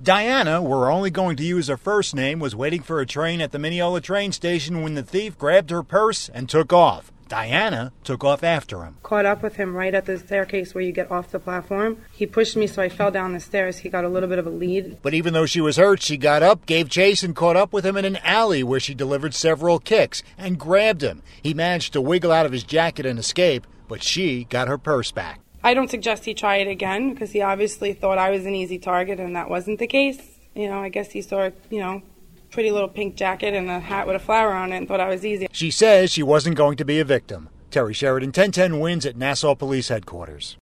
Diana, we're only going to use her first name, was waiting for a train at the Mineola train station when the thief grabbed her purse and took off. Diana took off after him. Caught up with him right at the staircase where you get off the platform. He pushed me, so I fell down the stairs. He got a little bit of a lead. But even though she was hurt, she got up, gave chase, and caught up with him in an alley where she delivered several kicks and grabbed him. He managed to wiggle out of his jacket and escape, but she got her purse back. I don't suggest he try it again because he obviously thought I was an easy target, and that wasn't the case. I guess he saw, pretty little pink jacket and a hat with a flower on it and thought I was easy. She says she wasn't going to be a victim. Terry Sheridan, 1010 Wins at Nassau Police Headquarters.